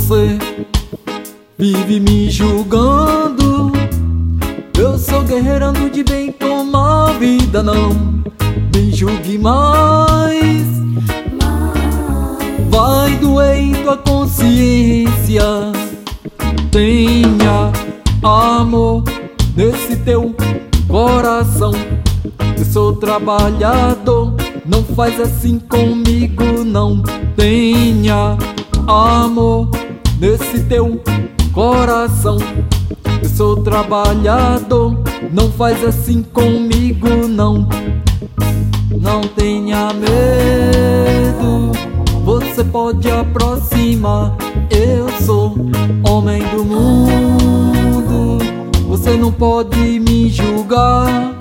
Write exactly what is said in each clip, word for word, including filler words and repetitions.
você vive me julgando. Eu sou guerreiro, ando de bem com a vida, não me julgue mais. Vai doer em tua consciência. Tenha amor nesse teu coração. Eu sou trabalhador, não faz assim comigo, não. Tenha amor nesse teu coração. Eu sou trabalhador, não faz assim comigo, não. Não tenha medo, você pode aproximar. Eu sou homem do mundo, você não pode me julgar.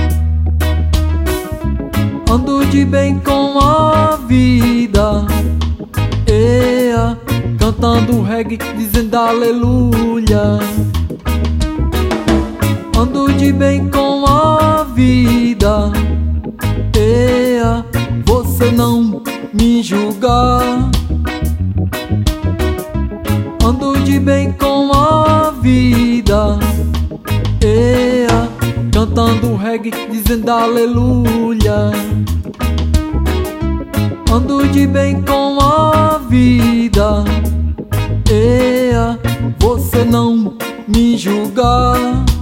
Ando de bem com a vida, ea, cantando reggae, dizendo aleluia. Ando de bem com a vida, ea, você não me julgar. Ando de bem com a vida, ea, cantando reggae, dizendo aleluia. Ando de bem com a vida, ea, você não me julgar.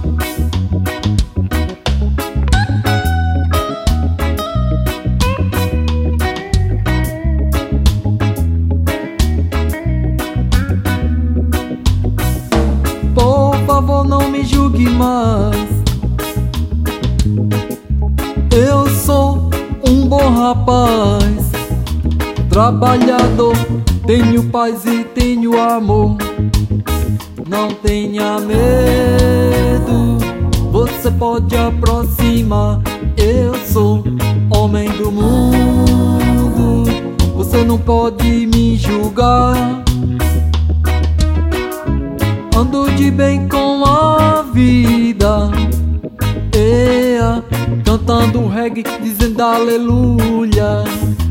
Por favor, não me julgue mais. Eu sou um bom rapaz, trabalhador, tenho paz e tenho amor. Não tenha medo, você pode aproximar. Eu sou homem do mundo, você não pode me julgar. Ando de bem com a vida, ea, cantando reggae, dizendo aleluia.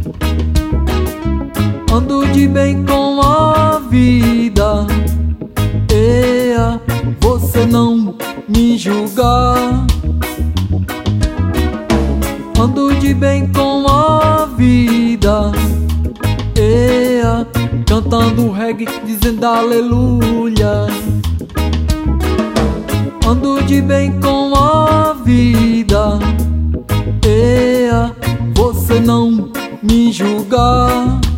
Ando de bem com a vida, ea, você não me julgar. Ando de bem com a vida, ea, cantando reggae, dizendo aleluia. Ando de bem com a vida, ea, você não me julgar.